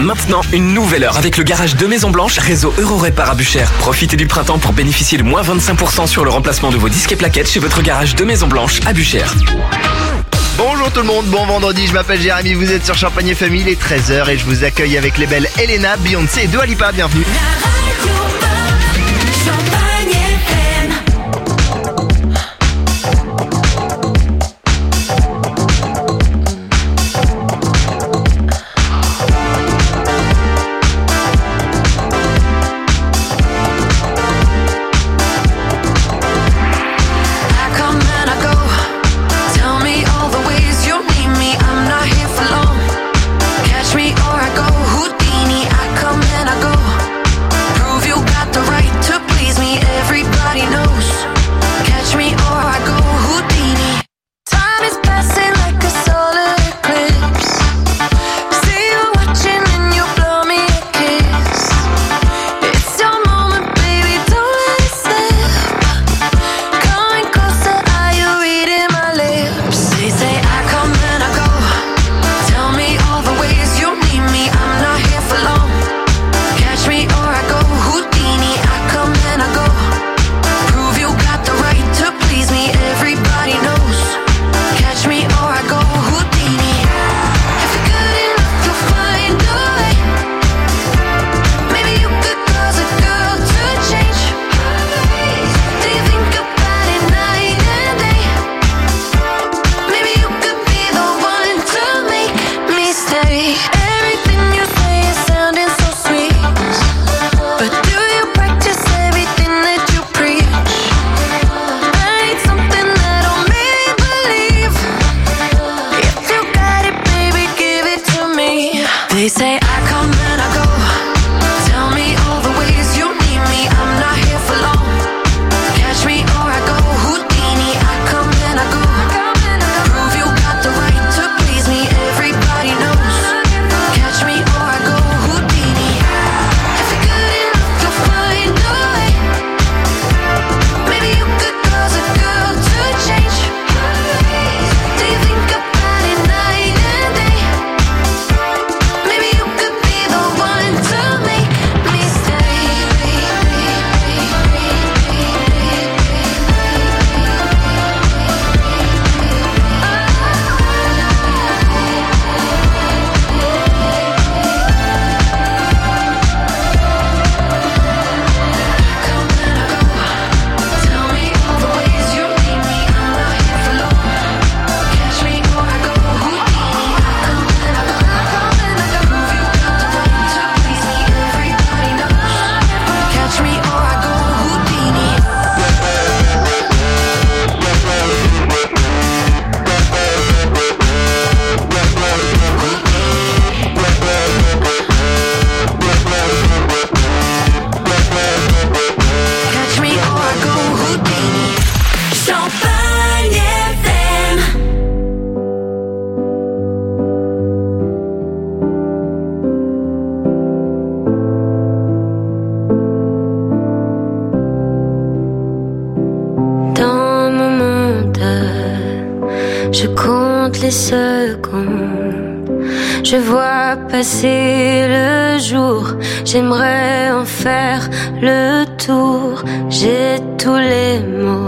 Maintenant, une nouvelle heure avec le garage de Maison Blanche, réseau Eurorépar à Buchères. Profitez du printemps pour bénéficier de moins 25% sur le remplacement de vos disques et plaquettes chez votre garage de Maison Blanche à Buchères. Bonjour tout le monde, bon vendredi, je m'appelle Jérémy, vous êtes sur Champagne et Famille, il est 13h et je vous accueille avec les belles Elena, Beyoncé et Dua Lipa, bienvenue. Je vois passer le jour, j'aimerais en faire le tour. J'ai tous les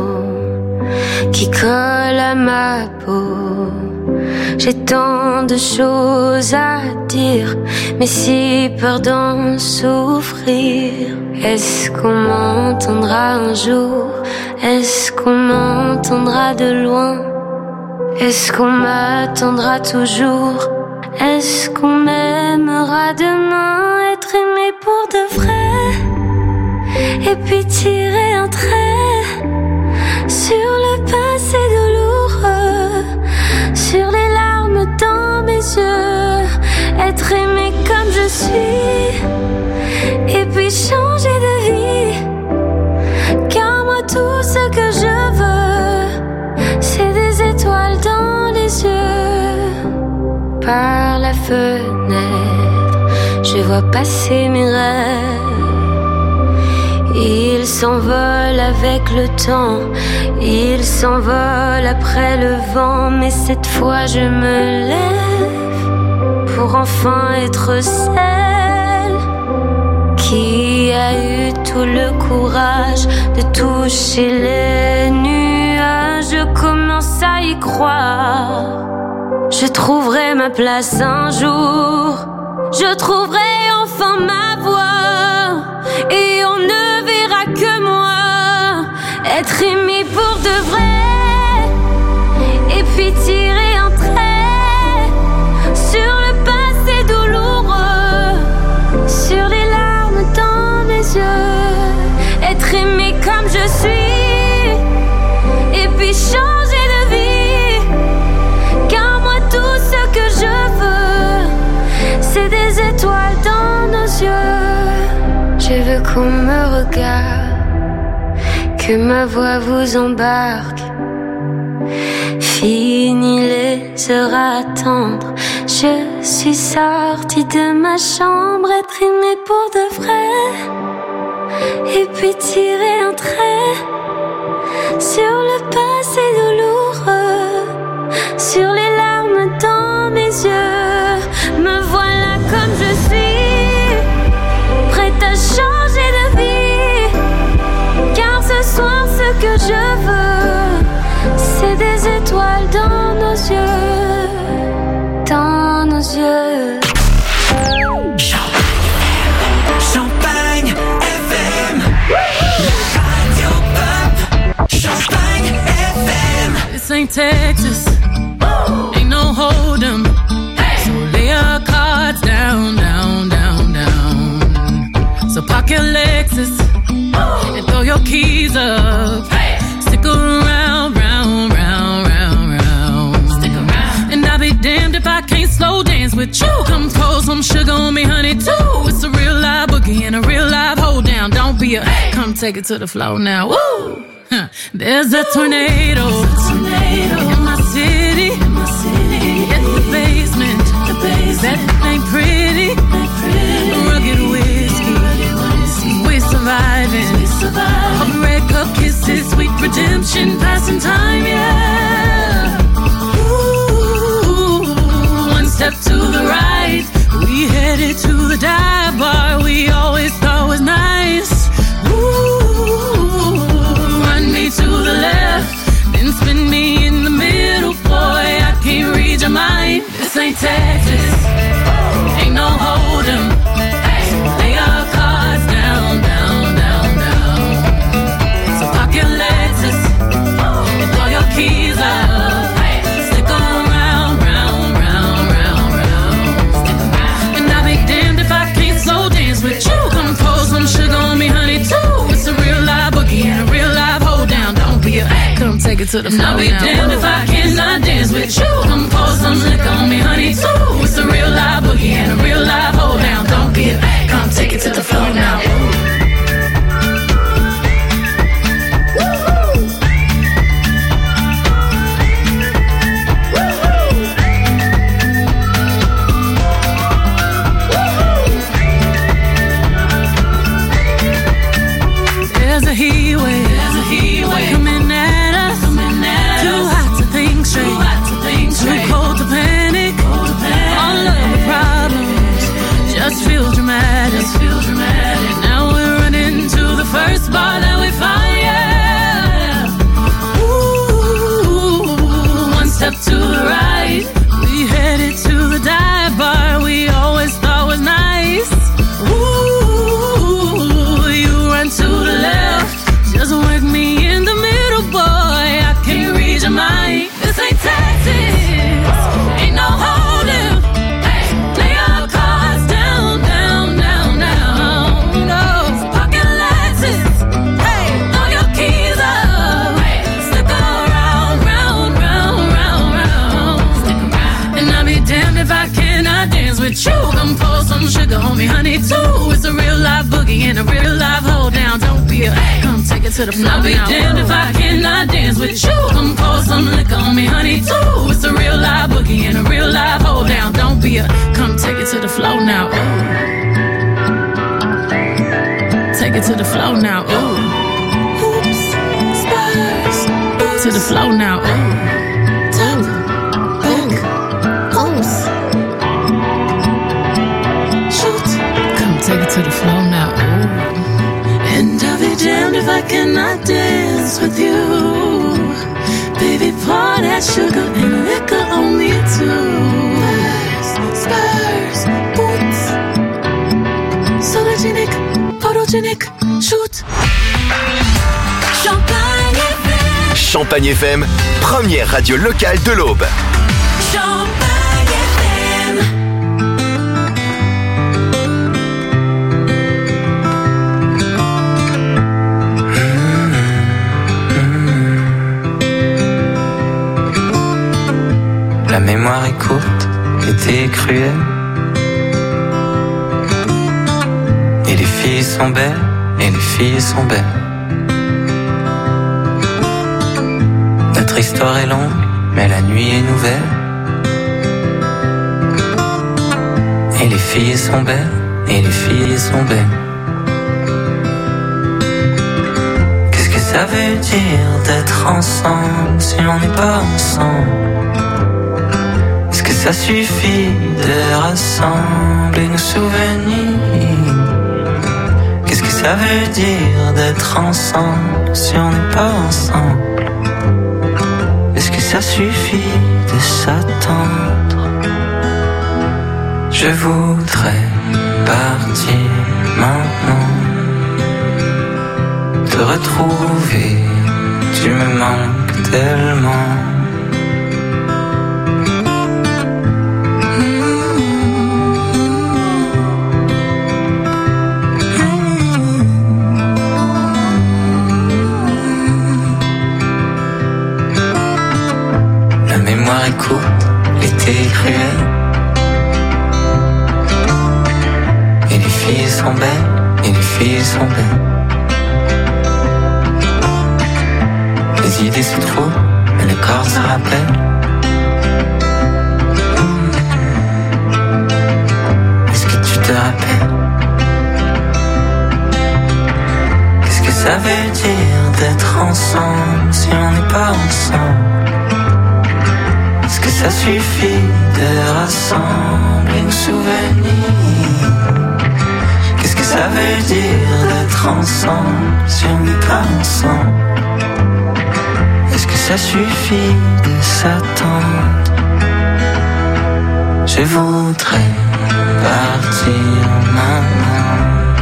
mots qui collent à ma peau. J'ai tant de choses à dire, mais si peur d'en souffrir. Est-ce qu'on m'entendra un jour? Est-ce qu'on m'entendra de loin? Est-ce qu'on m'attendra toujours? Est-ce qu'on m'aimera demain? Être aimé pour de vrai, et puis tirer un trait sur le passé douloureux, sur les larmes dans mes yeux. Être aimé comme je suis, et puis changer de vie. Car moi tout ce que je veux, c'est des étoiles dans les yeux. Par la fenêtre, je vois passer mes rêves. Ils s'envolent avec le temps, ils s'envolent après le vent. Mais cette fois je me lève pour enfin être seule. Qui a eu tout le courage de toucher les nuages? Je commence à y croire. Je trouverai ma place un jour. Je trouverai enfin ma voie. Et on ne verra que moi être aimé pour de vrai. Et puis tirer un trait sur le passé douloureux, sur les larmes dans mes yeux. Être aimé comme je suis. Et puis changer de vie. Car moi tout ce que je veux, c'est des étoiles dans nos yeux. Je veux qu'on me regarde, que ma voix vous embarque. Fini les heures à attendre. Je suis sortie de ma chambre, être aimée pour de vrai. Et puis tirer un trait sur le passé douloureux, sur les larmes dans mes yeux. Me voilà comme je suis, prête à changer de vie. Car ce soir ce que je veux, c'est des étoiles dans nos yeux, dans nos yeux. Champagne FM, Radio Pop. Champagne FM. This ain't Texas, ain't no hold'em. So lay your cards down, down, down, down. So park your Lexus and throw your keys up. Stick around, round, round, round, round. Stick around. And I'll be damned if I can't slow dance with you. Come pour some sugar on me, honey, too. It's a real live boogie and a real live hold down. Don't be a come take it to the floor now. Woo! Huh. There's a tornado in my city. In the basement. That ain't pretty. Rugged whiskey. We're surviving. Red cup kisses, sweet redemption, passing time, yeah. Ooh, one step to the right, we headed to the dive bar we always thought was nice. Ooh, run me to the left, then spin me in the middle, boy, I can't read your mind. This ain't Texas, ain't no hold'em. Lay your cards down, down, down, down. So park your Lexus and throw your keys up. Stick around, round, round, round, round. And I'll be damned if I can't slow dance with you. Come pour some sugar on me, honey, too. It's a real live boogie and a real live hold down. Don't be a come take it to the floor. I'll be damned if I cannot dance with you. Come pour some liquor on me, honey, too. It's a real live boogie and a real live hold down. Don't be a come take it to the floor now. There's a heat wave coming at us. Too hot to think straight, too cold to panic. All of the problems just feel dramatic. Now we're running to the first bar that we find, yeah. Ooh, one step to the right, we headed to the dive bar we always thought was nice. Ooh, you run to the left, just work me in the middle, boy, I can't read your mind. This ain't Texas, ain't no hold'em. Lay your cards down, down, down, down. No, pocket Lexus, throw your keys up. Stick around, round, round, round, round. And I'll be damned if I cannot dance with you. Come pour some sugar on me, honey, too. It's a real live boogie and a real live hold down. Don't be a come take it to the floor. I'll be damned if I cannot dance with you. Come pour some liquor on me, honey, too. It's a real live boogie and a real live hold down. Don't be a come take it to the floor now. Ooh. Take it to the floor now. Ooh. Hoops, spurs, to the floor now. Ooh. Top, back, pose. Shoot, come take it to the floor now. Ooh. can I dance with you? Baby, pour that sugar and liquor on me too. Spurs, boots, sologenic, photogenic, shoot. Champagne FM. Champagne FM, première radio locale de l'Aube. Champagne FM. La mémoire est courte, l'été est cruel. Et les filles sont belles, et les filles sont belles. Notre histoire est longue, mais la nuit est nouvelle. Et les filles sont belles, et les filles sont belles. Qu'est-ce que ça veut dire d'être ensemble si on n'est pas ensemble? Est-ce que ça suffit de rassembler nos souvenirs? Qu'est-ce que ça veut dire d'être ensemble si on n'est pas ensemble? Est-ce que ça suffit de s'attendre? Je voudrais partir maintenant, te retrouver, tu me manques tellement. La mémoire est courte, l'été est cruel. Et les filles sont belles, et les filles sont belles. Les idées se trouvent, mais le corps se rappelle. Est-ce que tu te rappelles? Qu'est-ce que ça veut dire d'être ensemble si on n'est pas ensemble? Est-ce que ça suffit de rassembler nos souvenirs? Qu'est-ce que ça veut dire d'être ensemble si on n'est pas ensemble? Est-ce que ça suffit de s'attendre? Je voudrais partir maintenant,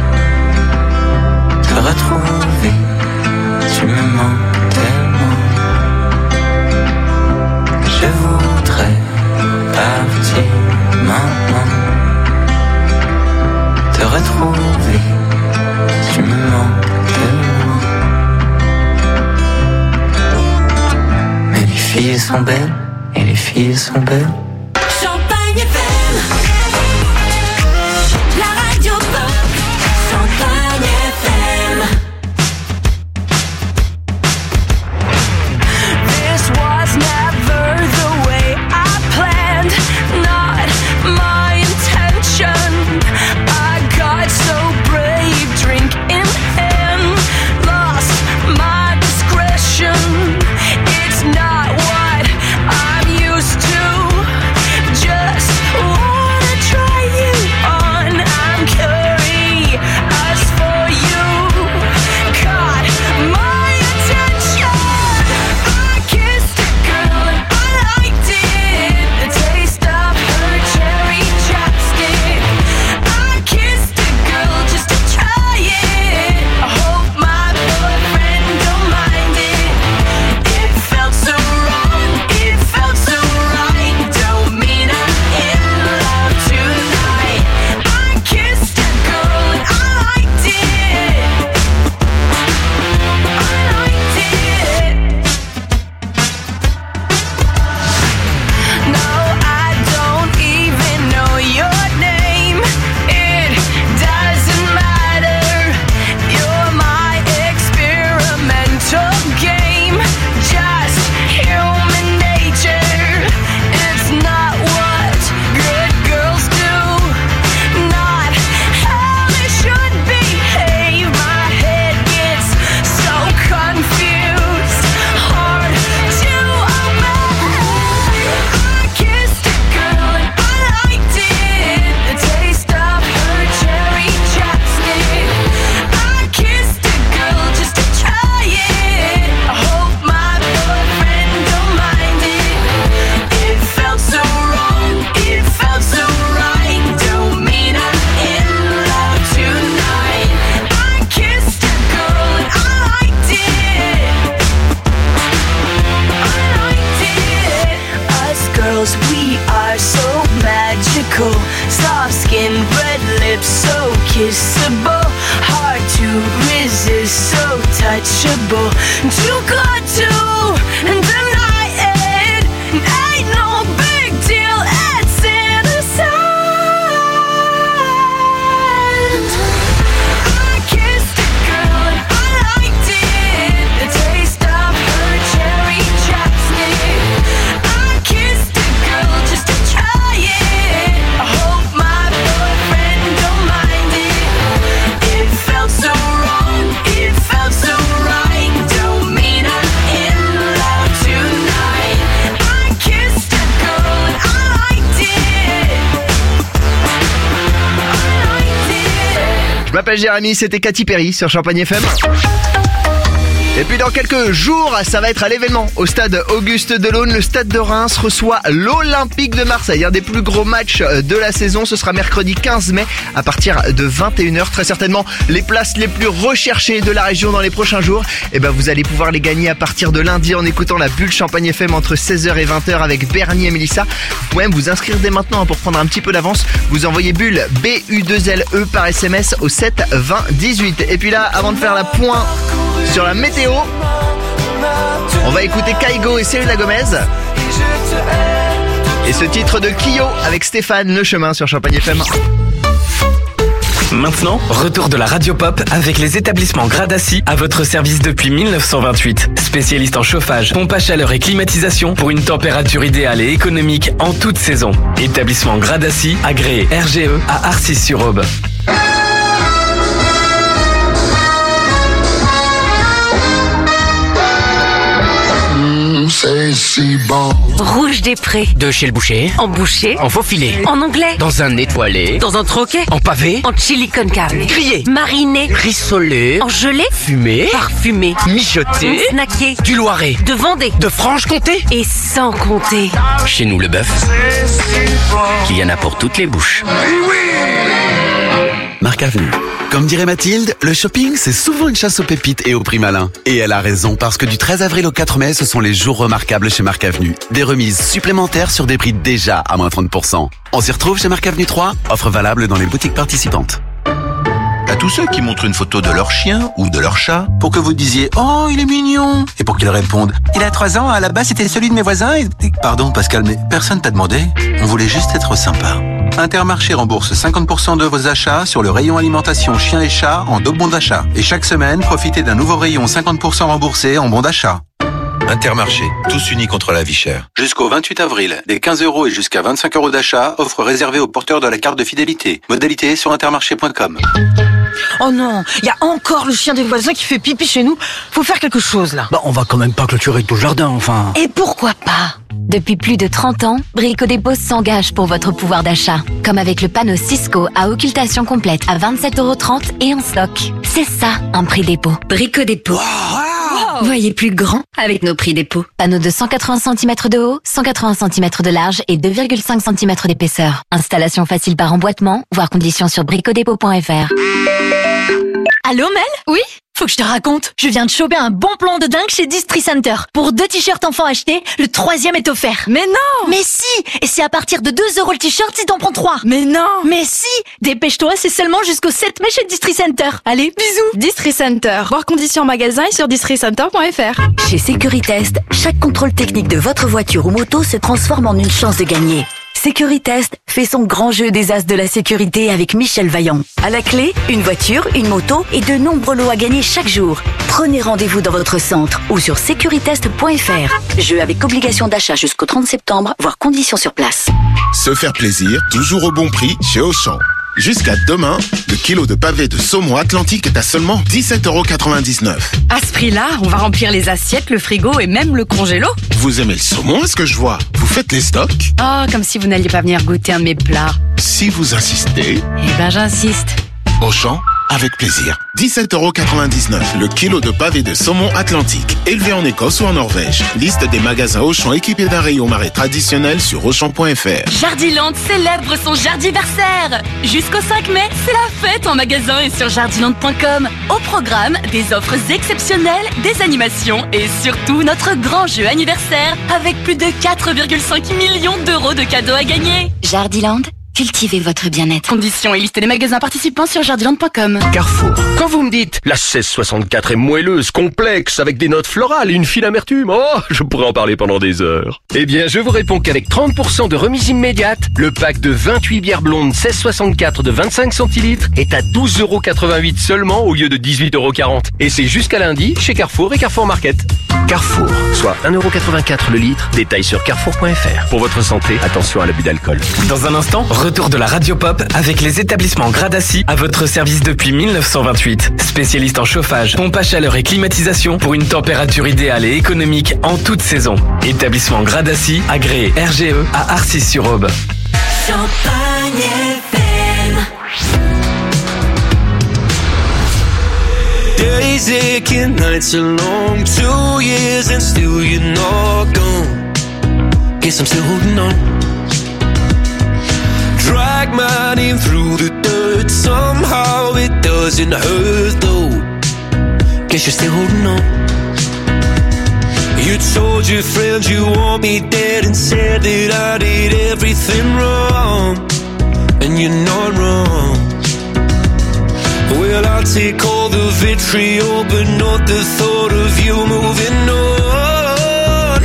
te retrouver, tu me manques tellement. Je voudrais partir maintenant, te retrouver, tu me manques tellement. Mais les filles sont belles, et les filles sont belles. Champagne FM. La radio pop. Champagne FM. This was never the way I planned, not my intention. I got so brave, drink in hand, lost my discretion. It's not what I'm used to. Soft skin, red lips, so kissable. Hard to resist, so touchable. Too good to deny it. Ain't no big deal, it's innocent. I kissed a girl and I liked it. The taste of her cherry chapstick. I kissed a girl just to try it. I hope my boyfriend don't mind it. It felt so wrong, it felt so right. Don't mean I'm in love tonight. I kissed a girl and I liked it. I liked it. Je m'appelle Jérémy, c'était Katy Perry sur Champagne FM. Et puis dans quelques jours, ça va être à l'événement. Au stade Auguste Delaune, le stade de Reims reçoit l'Olympique de Marseille. Un des plus gros matchs de la saison, ce sera mercredi 15 mai à partir de 21h. Très certainement les places les plus recherchées de la région dans les prochains jours. Et ben vous allez pouvoir les gagner à partir de lundi en écoutant la bulle Champagne FM entre 16h et 20h avec Bernie et Mélissa. Vous pouvez même vous inscrire dès maintenant pour prendre un petit peu d'avance. Vous envoyez bulle BU2LE par SMS au 7 20 18. Et puis là, avant de faire la point sur la météo, on va écouter Kaigo et Selena Gomez et ce titre de Kyo avec Stéphane Le Chemin sur Champagne FM. Maintenant, retour de la radio pop avec les établissements Gradaci à votre service depuis 1928. Spécialiste en chauffage, pompe à chaleur et climatisation pour une température idéale et économique en toute saison. Établissement Gradaci, agréé RGE à Arcis-sur-Aube. C'est si bon. Rouge des Prés. De chez le boucher. En boucher. En faux filet. En anglais. Dans un étoilé. Dans un troquet. En pavé. En chili con carne. Grillé. Mariné. Rissolé. En gelé. Fumé. Parfumé. Mijoté. Snacké. Du Loiret. De Vendée. De Franche-Comté. Et sans compter. Chez nous, le bœuf, qu'il y en a pour toutes les bouches. Marc Avenue. Comme dirait Mathilde, le shopping, c'est souvent une chasse aux pépites et aux prix malins. Et elle a raison, parce que du 13 avril au 4 mai, ce sont les jours remarquables chez Marc Avenue. Des remises supplémentaires sur des prix déjà à moins 30%. On s'y retrouve chez Marc Avenue 3, offre valable dans les boutiques participantes. À tous ceux qui montrent une photo de leur chien ou de leur chat pour que vous disiez « Oh, il est mignon !» et pour qu'ils répondent « Il a 3 ans, à la base c'était celui de mes voisins et... » Pardon Pascal, mais personne t'a demandé. On voulait juste être sympa. Intermarché rembourse 50% de vos achats sur le rayon alimentation chiens et chats en 2 bons d'achat. Et chaque semaine, profitez d'un nouveau rayon 50% remboursé en bons d'achat. Intermarché, tous unis contre la vie chère. Jusqu'au 28 avril, des 15 € et jusqu'à 25 € d'achat, offre réservée aux porteurs de la carte de fidélité. Modalité sur intermarché.com. Oh non, il y a encore le chien des voisins qui fait pipi chez nous. Faut faire quelque chose là. Bah, on va quand même pas clôturer tout le jardin, enfin. Et pourquoi pas? Depuis plus de 30 ans, Brico Dépôt s'engage pour votre pouvoir d'achat. Comme avec le panneau Cisco à occultation complète à 27,30 € et en stock. C'est ça, un prix dépôt. Brico Dépôt. Wow. Voyez plus grand avec nos prix dépôt. Panneau de 180 cm de haut, 180 cm de large et 2,5 cm d'épaisseur. Installation facile par emboîtement, voire conditions sur bricodépôt.fr. Allô Mel? Oui? Faut que je te raconte. Je viens de choper un bon plan de dingue chez Distri Center. Pour 2 t-shirts enfants achetés, le 3e est offert. Mais non! Mais si! Et c'est à partir de 2 € le t-shirt si t'en prends 3. Mais non! Mais si! Dépêche-toi, c'est seulement jusqu'au 7 mai chez Distri Center. Allez, bisous! Distri Center. Voir conditions en magasin et sur districenter.fr. Chez Sécuritest, chaque contrôle technique de votre voiture ou moto se transforme en une chance de gagner. Sécuritest fait son grand jeu des as de la sécurité avec Michel Vaillant. À la clé, une voiture, une moto et de nombreux lots à gagner chaque jour. Prenez rendez-vous dans votre centre ou sur sécuritest.fr. Jeu avec obligation d'achat jusqu'au 30 septembre, voire conditions sur place. Se faire plaisir, toujours au bon prix chez Auchan. Jusqu'à demain, le kilo de pavé de saumon Atlantique est à seulement 17,99 €. À ce prix-là, on va remplir les assiettes, le frigo et même le congélo. Vous aimez le saumon, est-ce que je vois? Vous faites les stocks? Oh, comme si vous n'alliez pas venir goûter un de mes plats. Si vous insistez... Eh ben, j'insiste. Auchan, avec plaisir. 17,99 € le kilo de pavé de saumon Atlantique, élevé en Écosse ou en Norvège. Liste des magasins Auchan équipés d'un rayon marais traditionnel sur Auchan.fr. Jardiland célèbre son jardiversaire. Jusqu'au 5 mai, c'est la fête en magasin et sur jardiland.com. Au programme, des offres exceptionnelles, des animations et surtout notre grand jeu anniversaire avec plus de 4,5 millions € de cadeaux à gagner. Jardiland, cultivez votre bien-être. Conditions et liste des magasins participants sur jardiland.com. Carrefour. Quand vous me dites la 1664 est moelleuse, complexe, avec des notes florales et une fine amertume, oh, je pourrais en parler pendant des heures. Eh bien, je vous réponds qu'avec 30% de remise immédiate, le pack de 28 bières blondes 1664 de 25 centilitres est à 12,88€ seulement au lieu de 18,40€. Et c'est jusqu'à lundi chez Carrefour et Carrefour Market. Carrefour, soit 1,84€ le litre. Détail sur carrefour.fr. Pour votre santé, attention à l'abus d'alcool. Dans un instant, retour de la Radio Pop avec les établissements Gradaci à votre service depuis 1928. Spécialiste en chauffage, pompe à chaleur et climatisation pour une température idéale et économique en toute saison. Établissement Gradaci, agréé RGE à Arcis-sur-Aube. Champagne FM. Days aching, nights are long, 2 years and still you're not gone. Guess I'm still holding on. Drag my name through the dirt, somehow it doesn't hurt though. Guess you're still holding on. You told your friends you want me dead and said that I did everything wrong. And you're not wrong. Well, I'll take all the vitriol, but not the thought of you moving on.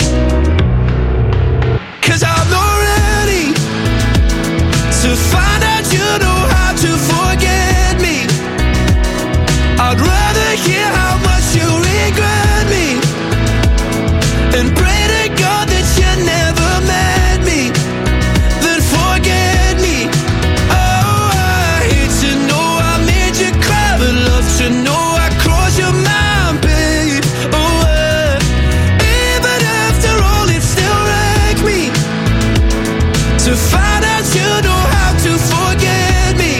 'Cause I'm not ready to find out you know how to forget me. I'd rather hear how much you regret me and pray to God that you never met me, then forget me. Oh, I hate to know I made you cry, but love to know I crossed your mind, babe. Oh, even after all, it still wrecked me to find out you know how to forget me.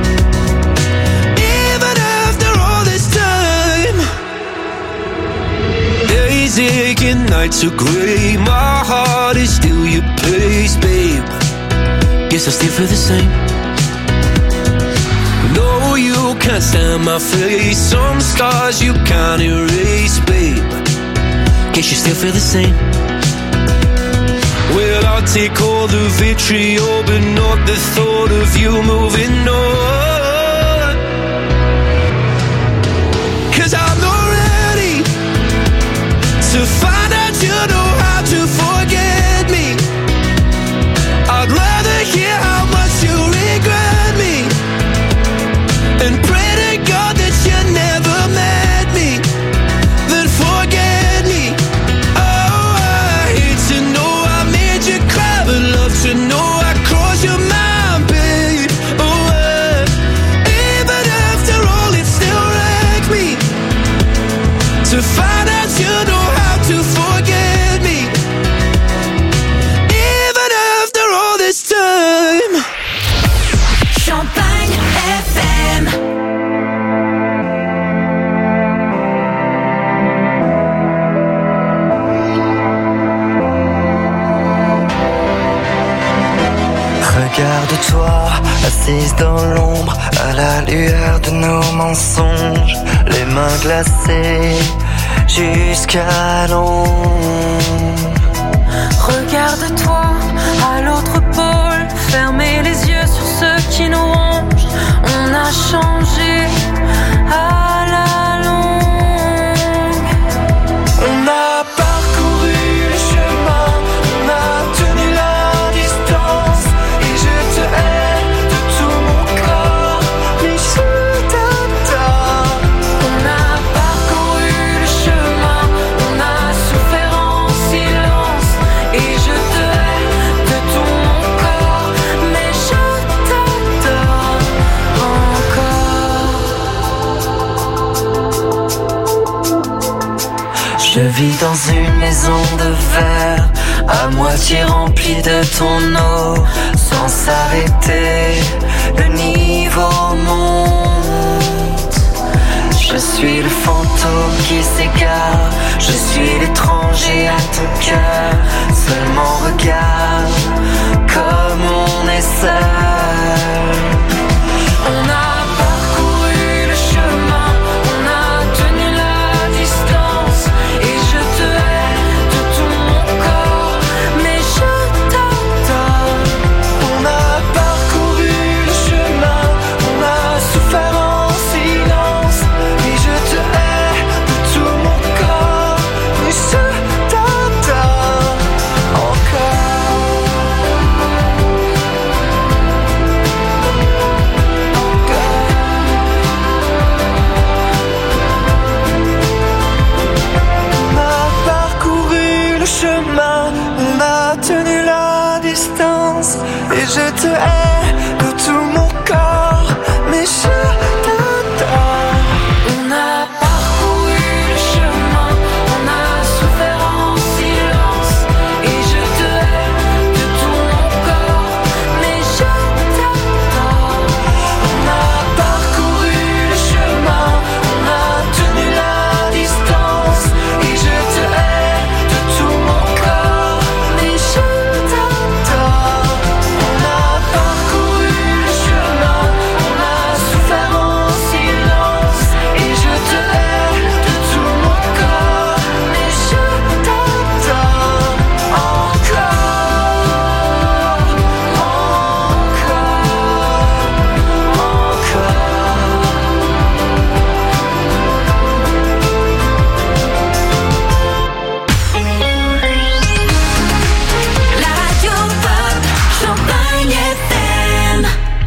Even after all this time, days aching, nights are grey, my heart is still your place, babe. Guess I still feel the same. No, you can't stand my face, some scars you can't erase, babe. Guess you still feel the same. Well, I'll take all the vitriol, but not the thought of you moving on. 'Cause I'm not ready to find out you know how to forget me. I'd rather hear how much you regret me and pray to God that you never met me, then forget me. Oh, I hate to know I made you cry, but love to know I crossed your mind, babe. Oh, even after all, it still wrecked me to find out you know how to forget me. Even after all this time. Champagne FM. Regarde-toi, assise dans l'ombre, à la lueur de nos mensonges, les mains glacées jusqu'à l'ombre. Regarde-toi à l'autre pôle, fermez les yeux sur ceux qui nous rongent. On a changé à la longue. On a parcouru le chemin, on a tenu la distance, et je te hais de tout mon corps, mais je t'adore. On a parcouru le chemin, on a souffert en silence, et je te hais de tout mon corps, mais je t'adore encore. Je vis dans une maison de verre, à moitié remplie de ton eau, sans s'arrêter, le niveau monte. Je suis le fantôme qui s'égare, je suis l'étranger à ton cœur. Seulement regarde comme on est seul. On a parcouru le chemin, on a tenu la distance, et je te hais de tout mon corps, mais je t'adore. On a hais de tout mon corps, mais je t'adore. On a parcouru le chemin, on a souffert en silence, et je te hais de tout mon corps, mais je t'adore. On a parcouru le chemin, on a tenu la distance, et je te hais de tout mon corps, mais je t'adore. On a parcouru le chemin, on a souffert en silence, et je te hais de tout mon corps, mais je t'adore La radio pop, Champagne FM.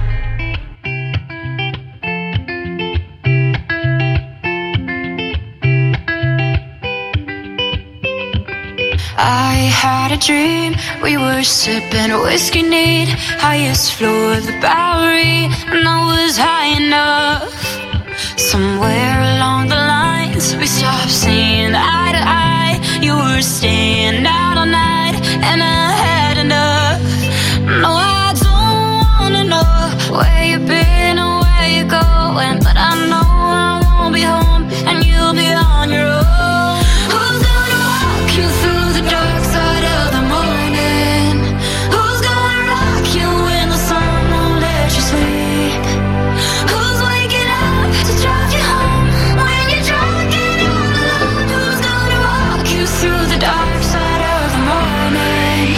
I had a dream, we were sipping whiskey neat, highest floor of the Bowery, and I was high enough. Somewhere along the lines, we stopped seeing eye to eye. You were staying out all night, and I had enough. No, I don't wanna know where you've been or where you're going, but I know I won't be home, and you'll be on your own. Who's gonna walk you through the dark side of the morning? Who's gonna rock you when the sun won't let you sleep? Who's waking up to drive you home when you're drunk and all alone? Who's gonna walk you through the dark side of the morning?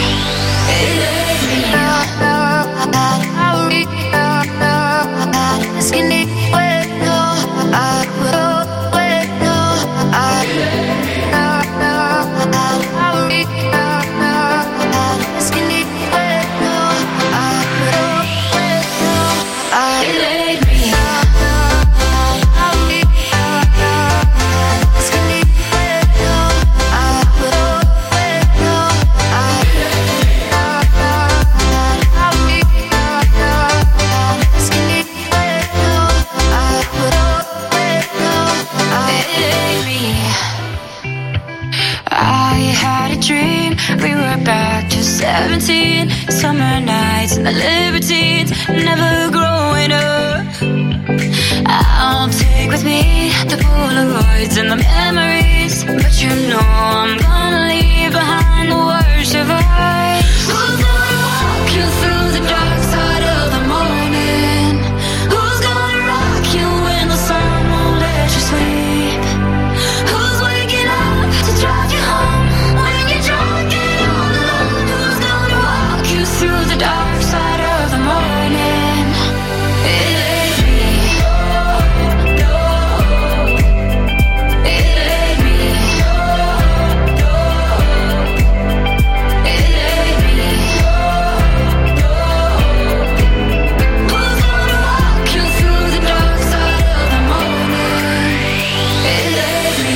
I had a dream, we were back to 17, summer nights and the libertines, never growing up. I'll take with me the Polaroids and the memories, but you know I'm gonna leave behind the worst of us. Who's gonna walk you through the dark side of the morning? Who's gonna rock you when the sun won't let you sleep? Who's waking up to drive you home when you're drunk and all alone? Who's gonna walk you through the dark side of the morning? It ain't me. No, it ain't me. No, it ain't me. No, who's gonna walk you through the dark side of the morning? It ain't me.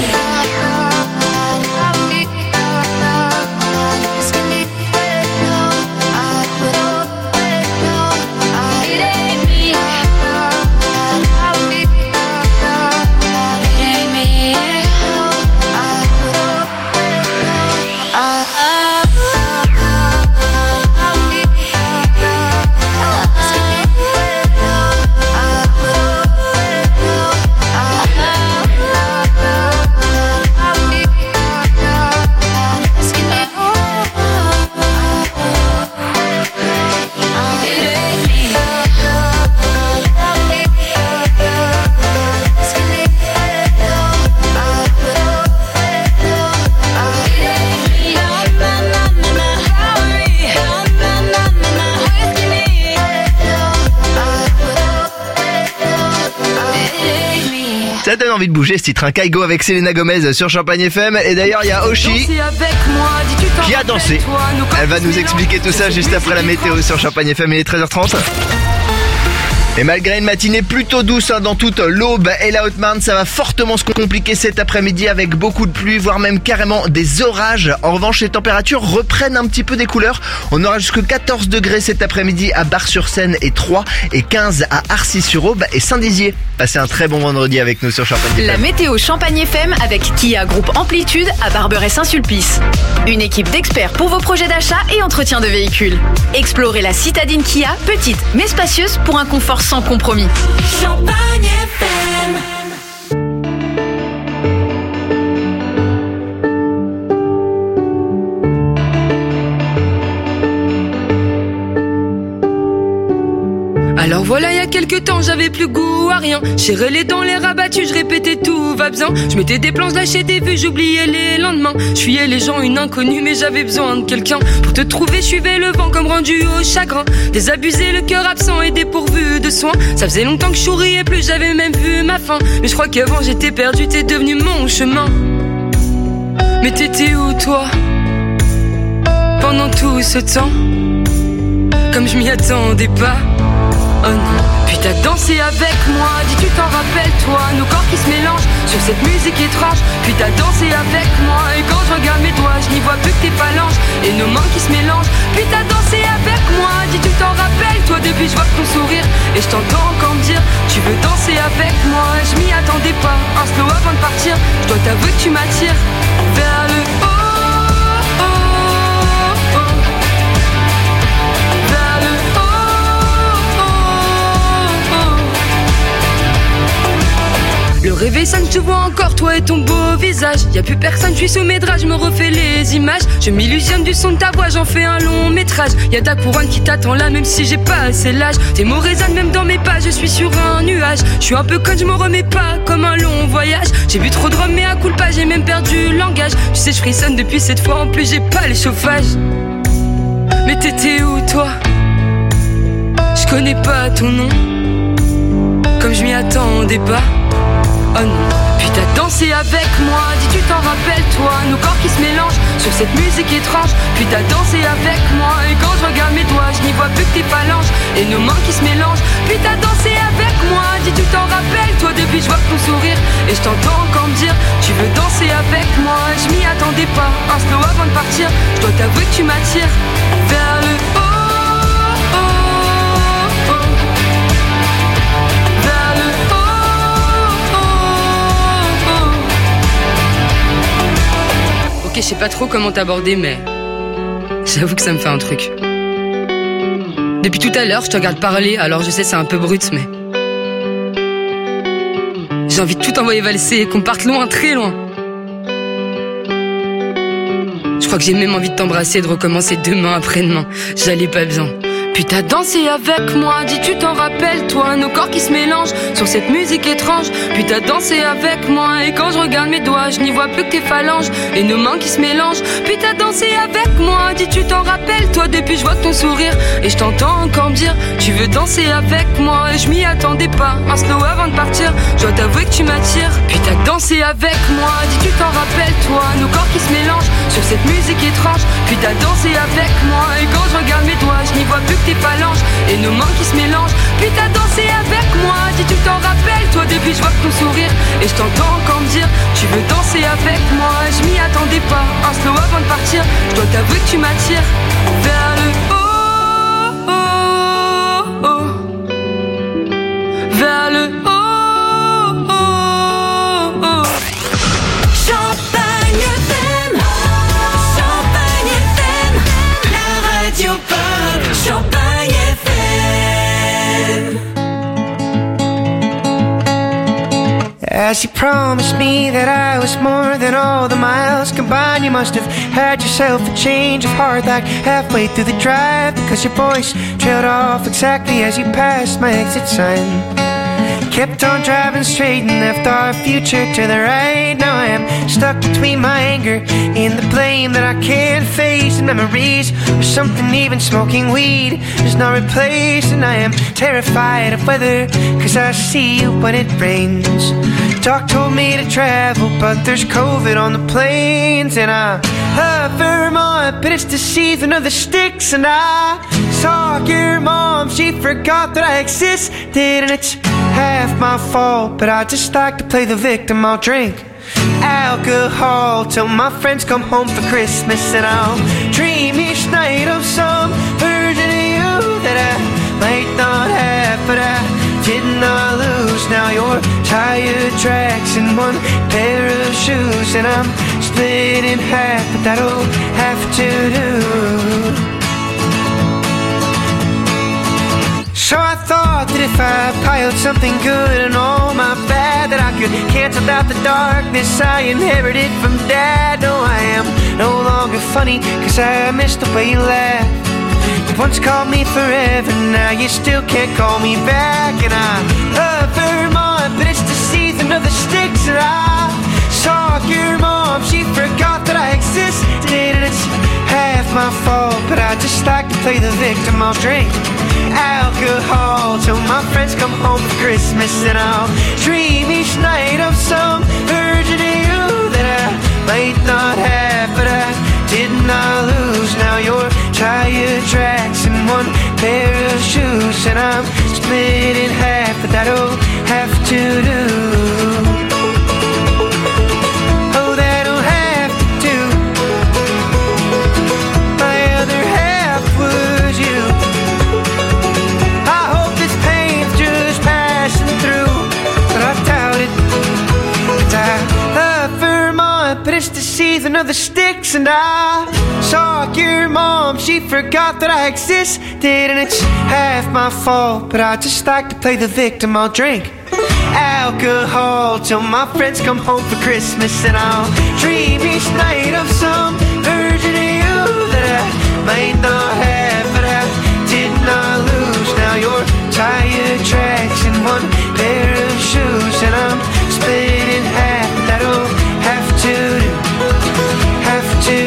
Ça donne envie de bouger ce titre, un Kaigo avec Selena Gomez sur Champagne FM. Et d'ailleurs il y a Oshi qui a dansé. Elle va nous expliquer tout ça juste après la météo sur Champagne FM. Il est 13h30. Et malgré une matinée plutôt douce dans toute l'Aube et la Haute-Marne, ça va fortement se compliquer cet après-midi avec beaucoup de pluie, voire même carrément des orages. En revanche, les températures reprennent un petit peu des couleurs. On aura jusque 14 degrés cet après-midi à Bar-sur-Seine et Troyes et 15 à Arcis-sur-Aube et Saint-Dizier. Passez un très bon vendredi avec nous sur Champagne FM. La météo Champagne FM avec Kia Groupe Amplitude à Barberet-Saint-Sulpice. Une équipe d'experts pour vos projets d'achat et entretien de véhicules. Explorez la citadine Kia, petite mais spacieuse pour un confort sans compromis. Champagne FM. Alors voilà, il y a quelques temps, j'avais plus goût à rien. Serré les dents, les rabattus, je répétais tout va bien. Je mettais des plans, je lâchais des vues, j'oubliais les lendemains. Je fuyais les gens, une inconnue, mais j'avais besoin de quelqu'un. Pour te trouver, je suivais le vent comme rendu au chagrin. Désabusé, le cœur absent et dépourvu de soins. Ça faisait longtemps que je souriais plus, j'avais même vu ma fin. Mais je crois qu'avant j'étais perdu, t'es devenu mon chemin. Mais t'étais où toi pendant tout ce temps? Comme je m'y attendais pas. Oh non. Puis t'as dansé avec moi, dis tu t'en rappelles toi, nos corps qui se mélangent sur cette musique étrange. Puis t'as dansé avec moi, et quand je regarde mes doigts, je n'y vois plus que tes phalanges et nos mains qui se mélangent. Puis t'as dansé avec moi, dis tu t'en rappelles toi, depuis je vois ton sourire et je t'entends encore me dire tu veux danser avec moi. Je m'y attendais pas, un slow avant de partir, je dois t'avouer que tu m'attires vers le haut. Le réveil sonne, je te vois encore, toi et ton beau visage. Y'a plus personne, je suis sous mes draps, je me refais les images. Je m'illusionne du son de ta voix, j'en fais un long métrage. Y'a ta couronne qui t'attend là, même si j'ai pas assez l'âge. Tes mots résonnent même dans mes pas, je suis sur un nuage. Je suis un peu conne, je me remets pas, comme un long voyage. J'ai bu trop de rhum, mais à coup pas, j'ai même perdu le langage. Tu sais, je frissonne depuis cette fois, en plus j'ai pas le chauffage. Mais t'étais où toi? Je connais pas ton nom, comme je m'y attendais pas. Oh non. Puis t'as dansé avec moi, dis tu t'en rappelles toi, nos corps qui se mélangent sur cette musique étrange. Puis t'as dansé avec moi, et quand je regarde mes doigts, je n'y vois plus que tes phalanges et nos mains qui se mélangent. Puis t'as dansé avec moi, dis tu t'en rappelles toi, depuis je vois ton sourire et je t'entends encore me dire tu veux danser avec moi. Je m'y attendais pas, un slow avant de partir, je dois t'avouer que tu m'attires vers le haut. Je sais pas trop comment t'aborder, mais j'avoue que ça me fait un truc. Depuis tout à l'heure, je te regarde parler, alors je sais c'est un peu brut, mais j'ai envie de tout envoyer valser et qu'on parte loin, très loin. Je crois que j'ai même envie de t'embrasser et de recommencer demain après-demain. J'allais pas bien. Puis t'as dansé avec moi, dis tu t'en rappelles toi, nos corps qui se mélangent sur cette musique étrange. Puis t'as dansé avec moi, et quand je regarde mes doigts, je n'y vois plus que tes phalanges et nos mains qui se mélangent. Puis t'as dansé avec moi, dis tu t'en rappelles toi, depuis je vois ton sourire et je t'entends encore me dire tu veux danser avec moi. Et je m'y attendais pas, un slow avant de partir, je dois t'avouer que tu m'attires. Puis t'as dansé avec moi, dis tu t'en rappelles toi, nos corps qui se mélangent sur cette musique étrange. Puis t'as dansé avec moi, et quand je regarde mes doigts, je n'y vois plus que tes phalanges et nos mains qui se mélangent. Puis t'as dansé avec moi, dis tu t'en rappelles toi, depuis je vois ton sourire et je t'entends encore me dire tu veux danser avec moi. Je m'y attendais pas, un slow avant de partir, je dois t'avouer que tu m'attires vers le haut, oh, oh. Vers le haut, oh, oh. Champagne FM, Champagne FM, la radio pop, Champagne FM. As you promised me that I was more than all the miles combined, you must have had yourself a change of heart like halfway through the drive, because your voice trailed off exactly as you passed my exit sign. Kept on driving straight and left our future to the right. Now I am stuck between my anger and the blame that I can't face, and memories of something even smoking weed is not replaced. And I am terrified of weather, cause I see you when it rains. Doc told me to travel, but there's COVID on the planes. And I love Vermont, but it's the season of the sticks. And I saw your mom, she forgot that I existed. And it's half my fault, but I just like to play the victim. I'll drink alcohol till my friends come home for Christmas. And I'll dream each night of some version of you that I might not have, but I did not lose. Now your tire tracks in one pair of shoes, and I'm split in half, but that'll have to do. So I thought that if I piled something good and all my bad, that I could cancel out the darkness I inherited from Dad. No, I am no longer funny, cause I missed the way you laughed. You once called me forever, now you still can't call me back. And I love Vermont, but it's the season of the sticks. And I saw your mom, she forgot that I existed. And it's half my fault, but I just like to play the victim. I'll drink alcohol till my friends come home for Christmas. And I'll dream each night of some version of you that I might not have, but I did not lose. Now your tire tracks in one pair of shoes, and I'm split in half, but that'll have to do. Oh, that'll have to do. My other half was you. I hope this pain's just passing through, but I doubt it. 'Cause I love Vermont, but it's the season of the sticks. And I saw your mom, she forgot that I existed. And it's half my fault, but I just like to play the victim. I'll drink alcohol till my friends come home for Christmas. And I'll dream each night of some version of you that I might not have, but I did not lose. Now your tire tracks in one pair of shoes, and I'm split in half. That'll have to do, have to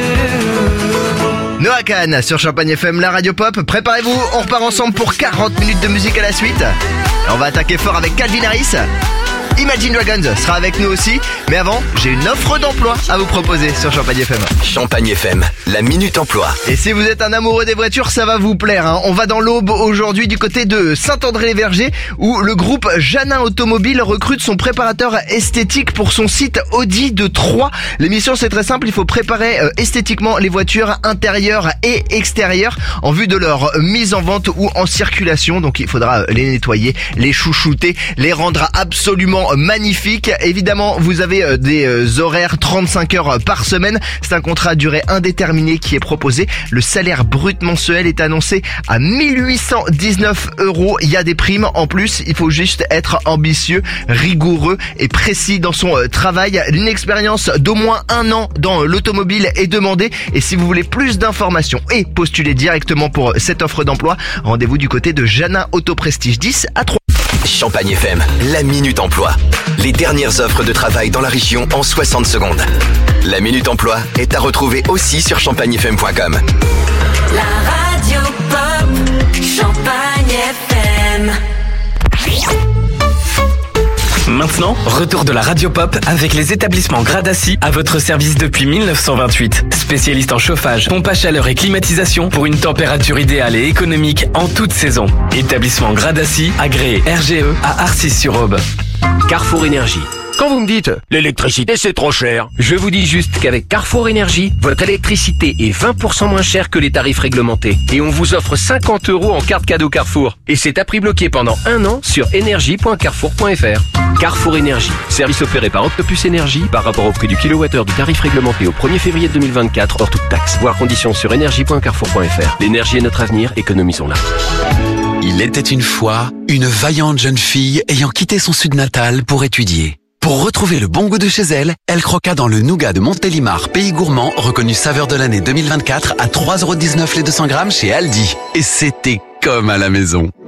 do. Noah Kahn sur Champagne FM, la radio pop. Préparez-vous, on repart ensemble pour 40 minutes de musique à la suite. Et on va attaquer fort avec Calvin Harris. Imagine Dragons sera avec nous aussi. Mais avant, j'ai une offre d'emploi à vous proposer sur Champagne FM. Champagne FM, la Minute Emploi. Et si vous êtes un amoureux des voitures, ça va vous plaire, hein. On va dans l'Aube aujourd'hui du côté de Saint-André-les-Vergers, où le groupe Janin Automobile recrute son préparateur esthétique pour son site Audi de Troyes. L'émission, c'est très simple, il faut préparer esthétiquement les voitures intérieures et extérieures en vue de leur mise en vente ou en circulation. Donc il faudra les nettoyer, les chouchouter, les rendre absolument magnifiques. Évidemment, vous avez des horaires 35 heures par semaine. C'est un contrat à durée indéterminée qui est proposé. Le salaire brut mensuel est annoncé à 1819 €. Il y a des primes en plus. Il faut juste être ambitieux, rigoureux et précis dans son travail. Une expérience d'au moins 1 an dans l'automobile est demandée. Et si vous voulez plus d'informations et postuler directement pour cette offre d'emploi, rendez-vous du côté de Janin Auto Prestige 10 à 3. Champagne FM, la Minute Emploi. Les dernières offres de travail dans la région en 60 secondes. La Minute Emploi est à retrouver aussi sur champagnefm.com. La radio pop, Champagne FM. Maintenant, retour de la radio pop avec les établissements Gradaci à votre service depuis 1928. Spécialiste en chauffage, pompe à chaleur et climatisation pour une température idéale et économique en toute saison. Établissement Gradaci, agréé RGE à Arcis-sur-Aube. Carrefour Énergie. Quand vous me dites « l'électricité c'est trop cher », je vous dis juste qu'avec Carrefour Énergie, votre électricité est 20% moins chère que les tarifs réglementés. Et on vous offre 50 € en carte cadeau Carrefour. Et c'est à prix bloqué pendant 1 an sur énergie.carrefour.fr. Carrefour Énergie, service opéré par Octopus Énergie par rapport au prix du kilowattheure du tarif réglementé au 1er février 2024 hors toute taxe. Voir conditions sur énergie.carrefour.fr. L'énergie est notre avenir, économisons-la. Il était une fois une vaillante jeune fille ayant quitté son sud natal pour étudier. Pour retrouver le bon goût de chez elle, elle croqua dans le nougat de Montélimar, pays gourmand, reconnu saveur de l'année 2024 à 3,19 € les 200 grammes chez Aldi. Et c'était comme à la maison.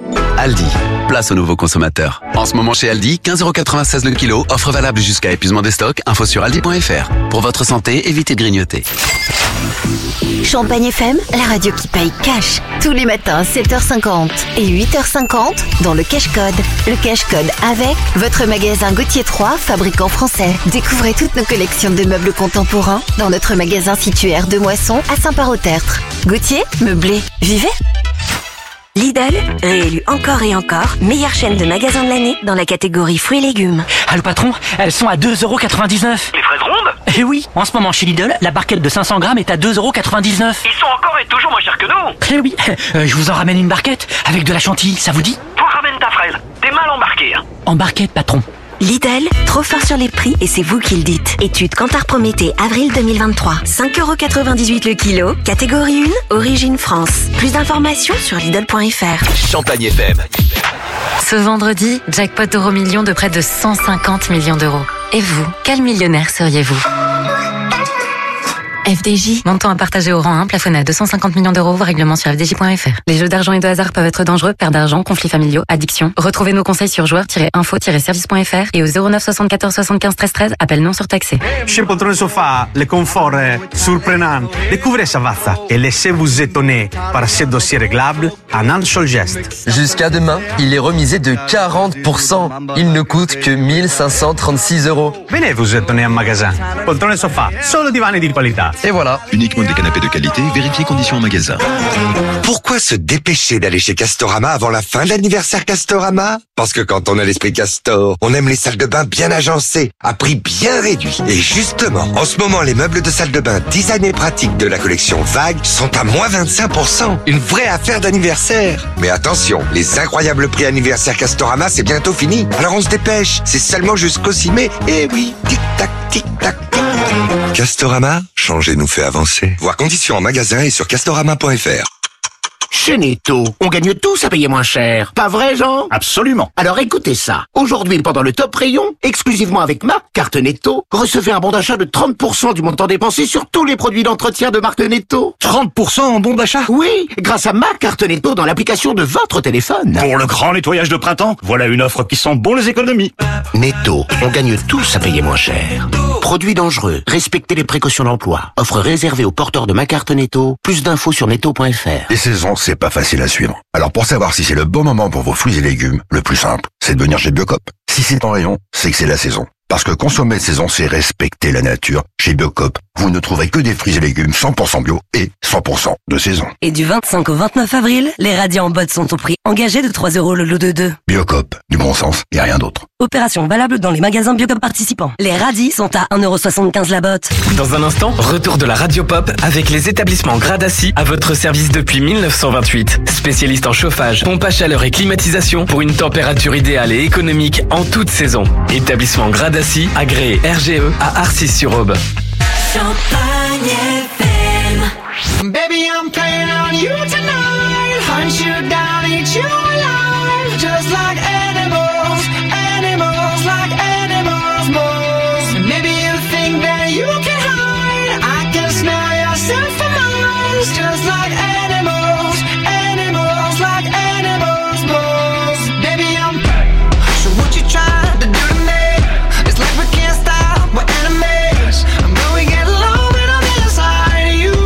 Aldi. Place aux nouveaux consommateurs. En ce moment chez Aldi, 15,96€ le kilo, offre valable jusqu'à épuisement des stocks, info sur aldi.fr. Pour votre santé, évitez de grignoter. Champagne FM, la radio qui paye cash. Tous les matins à 7h50 et 8h50 dans le Cash Code. Le Cash Code avec votre magasin Gauthier 3, fabricant français. Découvrez toutes nos collections de meubles contemporains dans notre magasin situé aire de Moisson à Saint-Parot-Tertre. Gauthier, meublé, vivez. Lidl, réélu encore et encore, meilleure chaîne de magasins de l'année dans la catégorie fruits et légumes. Ah le patron, elles sont à 2,99€. Les fraises rondes? Eh oui, en ce moment chez Lidl, la barquette de 500 grammes est à 2,99€. Ils sont encore et toujours moins chers que nous. Eh oui, je vous en ramène une barquette avec de la chantilly, ça vous dit? Toi ramène ta fraise, t'es mal embarqué. Hein. En barquette, patron. Lidl, trop fort sur les prix et c'est vous qui le dites. Étude Kantar Prométhée, avril 2023. 5,98€ le kilo, catégorie 1, origine France. Plus d'informations sur Lidl.fr. Champagne FM. Ce vendredi, jackpot Euromillions de près de 150 millions d'euros. Et vous, quel millionnaire seriez-vous ? FDJ, montant à partager au rang 1, plafonné à 250 millions d'euros, voire règlement sur fdj.fr. Les jeux d'argent et de hasard peuvent être dangereux, perte d'argent, conflits familiaux, addiction. Retrouvez nos conseils sur joueurs-info-service.fr et au 09 74 75 13 13, appel non surtaxé. Chez Poltrone Sofa, le confort est surprenant. Découvrez Savazza et laissez-vous étonner par ces dossiers réglables en un seul geste. Jusqu'à demain, il est remisé de 40%. Il ne coûte que 1536€. Venez vous étonner en magasin. Poltrone Sofa, solo divani di qualità. Et voilà. Uniquement des canapés de qualité, vérifiez conditions en magasin. Pourquoi se dépêcher d'aller chez Castorama avant la fin de l'anniversaire Castorama? Parce que quand on a l'esprit Castor, on aime les salles de bain bien agencées, à prix bien réduit. Et justement, en ce moment, les meubles de salle de bain design et pratique de la collection Vague sont à moins 25%. Une vraie affaire d'anniversaire. Mais attention, les incroyables prix anniversaire Castorama, c'est bientôt fini. Alors on se dépêche, c'est seulement jusqu'au 6 mai. Eh oui, tic-tac, tic-tac, tic. Castorama, changer nous fait avancer. Voir conditions en magasin et sur castorama.fr. Chez Netto, on gagne tous à payer moins cher. Pas vrai, Jean? Absolument. Alors écoutez ça. Aujourd'hui, pendant le top rayon, exclusivement avec ma carte Netto, recevez un bon d'achat de 30% du montant dépensé sur tous les produits d'entretien de marque Netto. 30% en bon d'achat? Oui, grâce à ma carte Netto dans l'application de votre téléphone. Pour le grand nettoyage de printemps, voilà une offre qui sent bon les économies. Netto, on gagne tous à payer moins cher. Produits dangereux, respectez les précautions d'emploi. Offre réservée aux porteurs de ma carte Netto. Plus d'infos sur netto.fr. Les saisons, c'est pas facile à suivre. Alors pour savoir si c'est le bon moment pour vos fruits et légumes, le plus simple, c'est de venir chez Biocop. Si c'est en rayon, c'est que c'est la saison. Parce que consommer de saison, c'est respecter la nature. Chez Biocop, vous ne trouverez que des fruits et légumes 100% bio et 100% de saison. Et du 25 au 29 avril, les radis en botte sont au prix engagé de 3€ le lot de 2. Biocop, du bon sens et rien d'autre. Opération valable dans les magasins Biocop participants. Les radis sont à 1,75€ la botte. Dans un instant, retour de la Radio Pop avec les établissements Gradassi à votre service depuis 1928. Spécialiste en chauffage, pompe à chaleur et climatisation pour une température idéale et économique en toute saison. Établissement Gradassi, agréé RGE à Arcis-sur-Aube. Champagne FM. Baby, I'm playing on you tonight. Hunt you down, eat you alive. Just like animals, animals like animals most. And maybe you think that you can hide. I can smell yourself for miles. Just like animals, animals like animals most. Baby, I'm. So what you trying to do to me? It's like we can't stop, we're enemies. And when we get low, we're on the inside of you.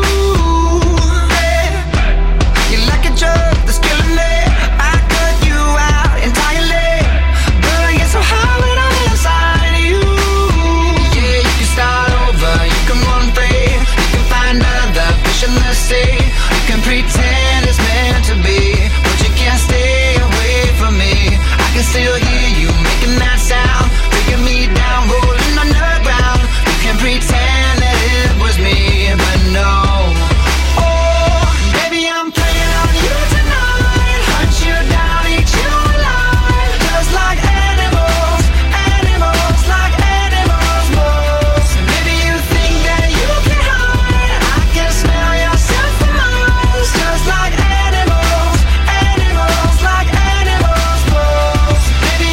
You're like a drug that's killing me. I cut you out entirely. But I get so high when I'm inside of you. Yeah, you can start over, you can run free. You can find other fish in the sea. You can pretend it's meant to be, but you can't stay away from me. I can still hear you making that sound, taking me down, rolling underground. You can pretend that it was me, but no. Oh, baby, I'm playing on you tonight. Hunt you down, eat you alive. Just like animals, animals like animals most. Maybe you think that you can hide. I can smell yourself for miles. Just like animals, animals like animals most. Baby,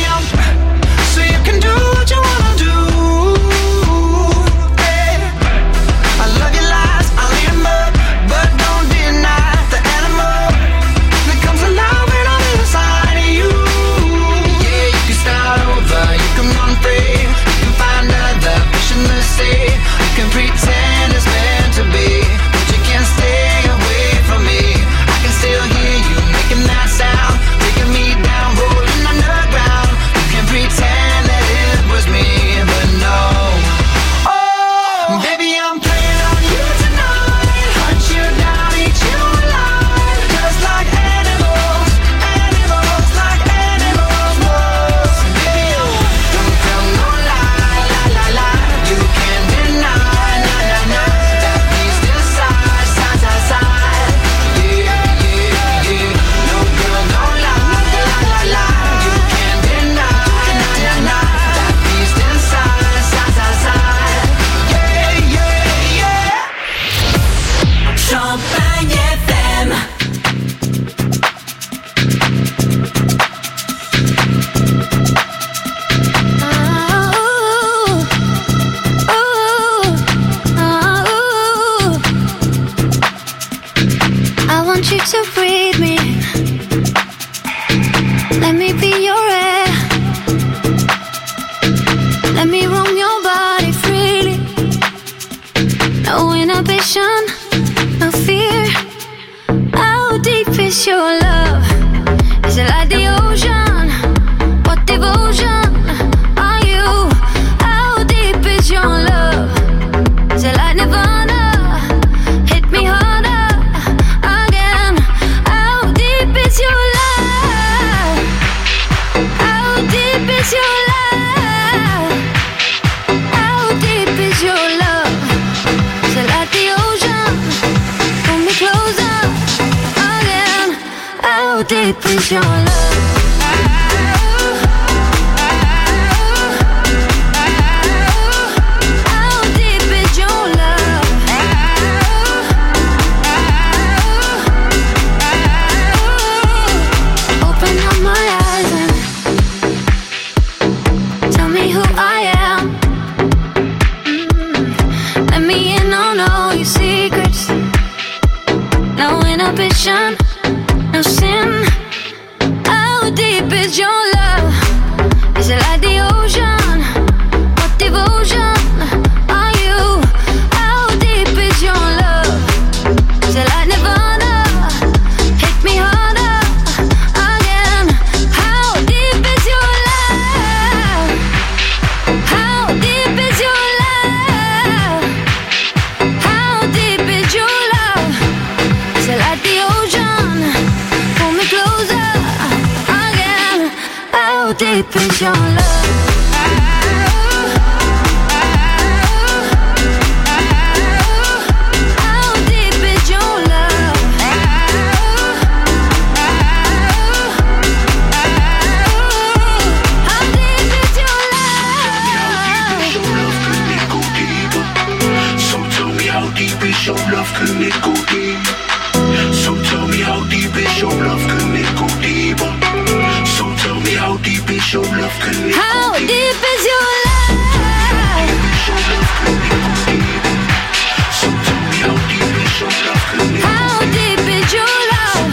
your hair. Let me roam your body freely. No inhibition, no fear. How deep is your love? Is it like the ocean? What devotion are you? How deep is your love? Is it like Nirvana? Hit me harder again. How deep is your love? How deep is your love? How deep is your love? Is it like the ocean? Pull me closer again. How deep is your love? No sin. How deep is your love? Is it like the ocean? What devotion are you? How deep is your love? Is it like Nirvana? Hit me harder again. How deep is your love? How deep is your love? How deep is your love? Is it like the ocean? Pull me closer again. How deep is your love? How deep is your love? How deep is your love? So tell me how deep is your love, can it go deep? So tell me how deep is your love, can it go deeper? So tell me how deep is your love, can it go deeper? How deep is your love? So tell me how deep is your love, can it go How deep is your love?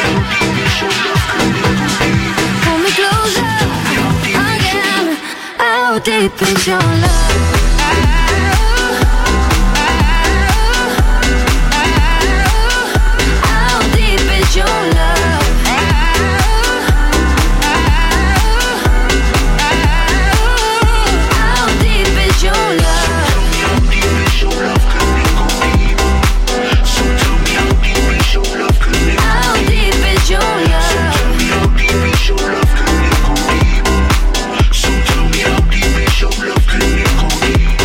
Pull me closer again. How deep is your love? How deep is your love? How deep is your love? So tell me how deep is your love, can it go How deep is your love? Tell me how deep is your love, can it go deep? So tell me how deep is your love, can it go deep?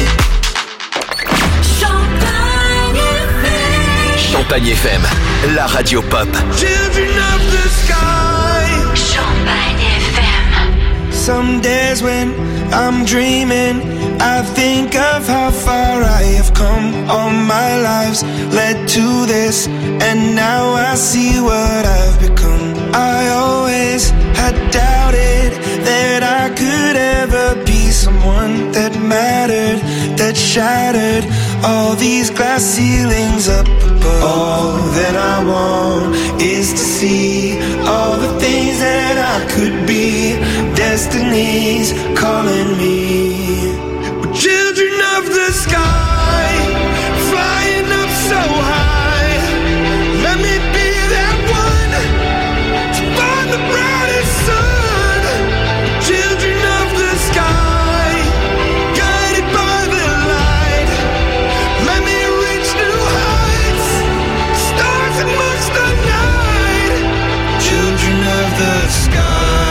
Champagne FM, la radio pop. Children of the sky. Champagne FM. Some days when I'm dreaming, I think of how far I have come. All my lives led to this, and now I see what I've become. I always had doubted that I could ever be someone that mattered, that shattered all these glass ceilings up above. All that I want is to see all the things that I could be. Destiny's calling me. We're children of the sky, flying up so high. Let me be that one to find the brightest sun. Children of the sky, guided by the light. Let me reach new heights, stars amongst the night. Children of the sky.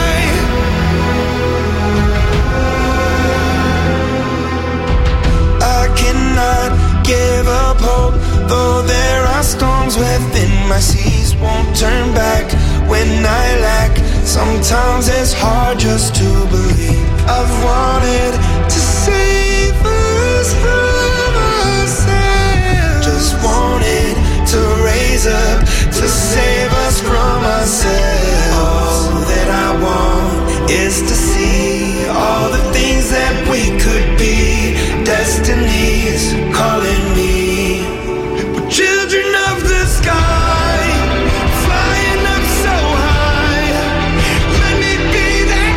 I cannot give up hope, though there are storms within my seas. Won't turn back when I lack. Sometimes it's hard just to believe. I've wanted to save us from ourselves. Just wanted to raise up to save us from ourselves. All that I want is to see all the things that we could be. Destiny's calling me. We're children of the sky, flying up so high. Let me be that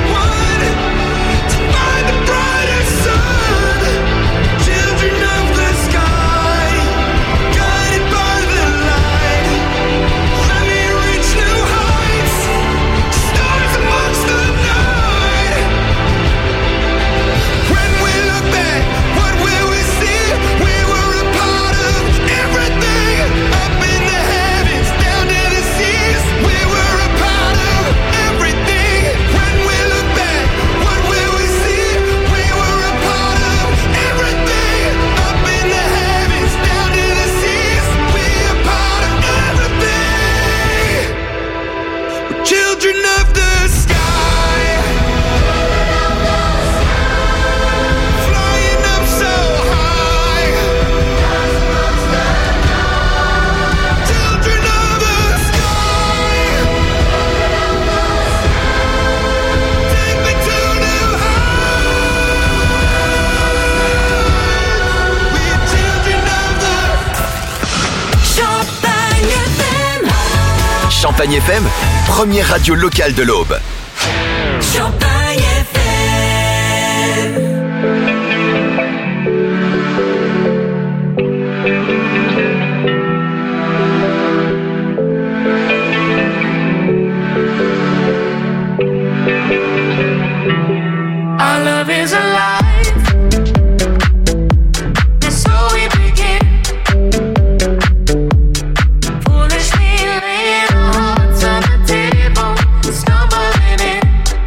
Champagne FM, première radio locale de l'Aube. Champagne FM. Our love is alive, and so we begin. Foolishly laying our hearts on the table, stumbling in.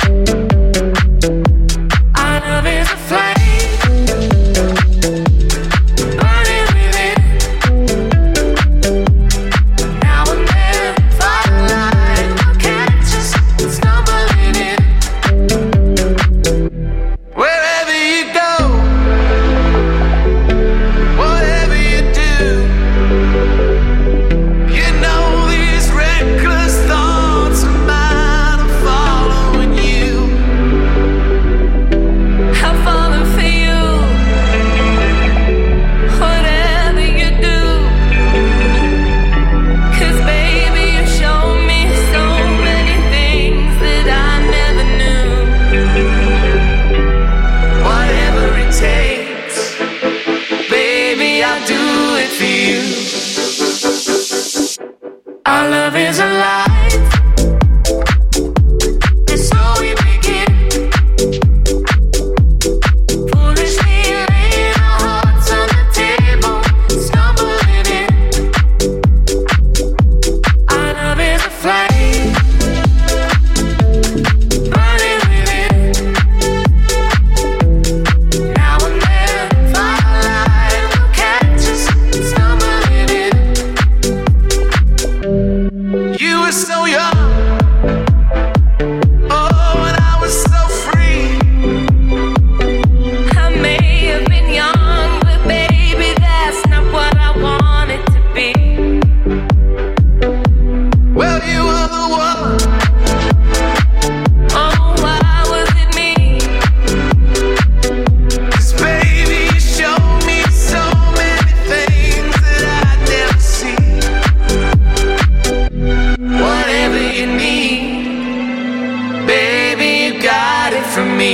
Our love is a flame, burning within. Now and then, firelight will catch us, stumbling in. Wherever you go, whatever you do, you know these reckless thoughts of mine are following you. I'm falling for you, whatever you do. 'Cause baby, you show me so many things that I never knew. Whatever it takes, baby, I'll do it for you. Our love is alive, and so we begin. Foolishly laying our hearts on the table, stumbling in. Our love is a flame, burning within. Now and then, firelight will catch us, stumbling in. You were so young, oh, and I was so free. I may have been young, but baby, that's not what I wanted to be. Well, you were the one. Oh, why was it me? 'Cause baby, you showed me so many things that I'd never see. Whatever you need, baby, you got it from me.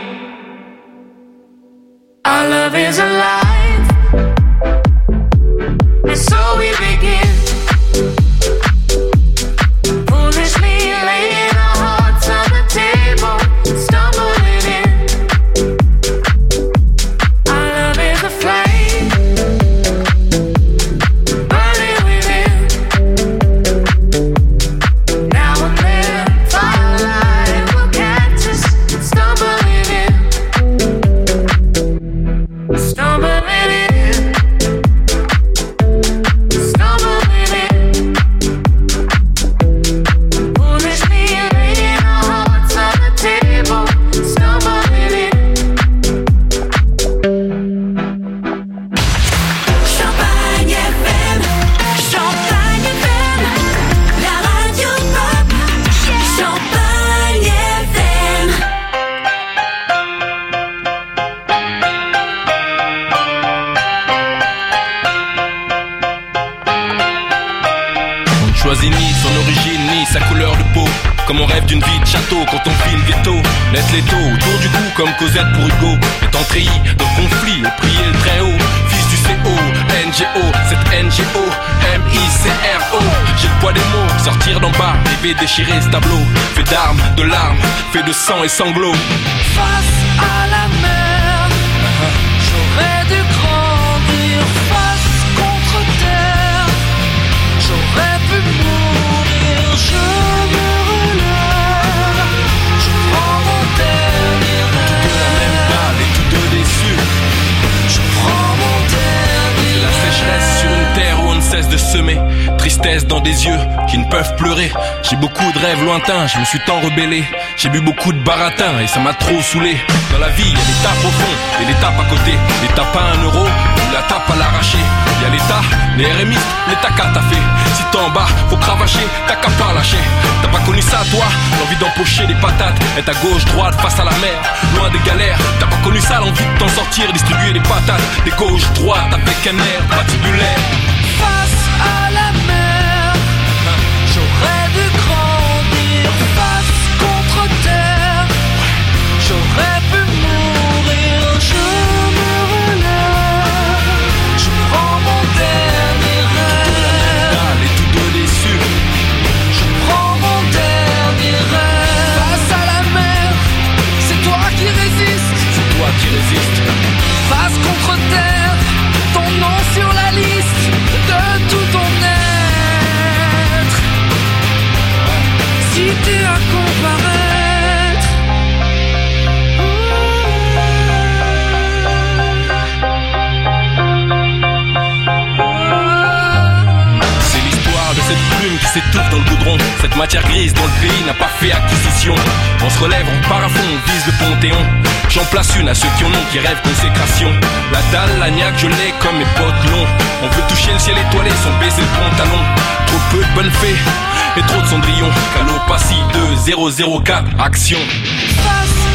Our love is alive, and so we begin. Foolishly laying our hearts on the table, stumbling in. Our love is a flame, burning within. Now and then, firelight will catch us, stumbling in. Stumbling in. Stumbling in. Foolishly laying our hearts on the table, stumbling in. Champagne FM, Champagne FM, la radio pop, Champagne FM. On ne choisit ni son origine ni sa couleur de peau. Comme on rêve d'une vie de château quand on vit le ghetto. Laisse l'étau autour du cou comme Cosette pour Hugo. Étant treillis dans le conflit et prier le très haut. Fils du CO, NGO, cette NGO, MICRO. J'ai le poids des mots, sortir d'en bas, rêver déchirer ce tableau. Fait d'armes, de larmes, fait de sang et sanglots. Face à la mer, j'aurais dû grandir face contre terre. J'aurais pu mourir, je me relève. Je prends mon dernier rêve. La même balle et tous deux déçus. Je prends mon dernier La sécheresse sur une terre où on ne cesse de semer. Tristesse dans des yeux qui ne peuvent pleurer. J'ai beaucoup de rêves lointains, je me suis tant rebellé. J'ai bu beaucoup de baratin et ça m'a trop saoulé. Dans la vie, il y a des tapes au fond et des tapes à côté. Les tapes à 1 euro ou la tape à l'arraché. Il y a l'État, les RMistes, l'État qu'a taffé. Si t'es en bas, faut cravacher, t'as qu'à pas lâcher. T'as pas connu ça toi, l'envie d'empocher des patates. Être à gauche, droite, face à la mer, loin des galères. T'as pas connu ça, l'envie de t'en sortir, distribuer des patates. Des gauches, droites, avec un air patibulaire. face à la mer. J'aurais dû Toute matière grise dans le pays n'a pas fait acquisition. On se relève, on part à fond, on vise le Panthéon. J'en place une à ceux qui en ont, qui rêvent consécration. La dalle, la niaque, je l'ai comme mes potes longs. On veut toucher le ciel étoilé sans baisser le pantalon. Trop peu de bonnes fées et trop de cendrillon. Calopassie 2004, action. Face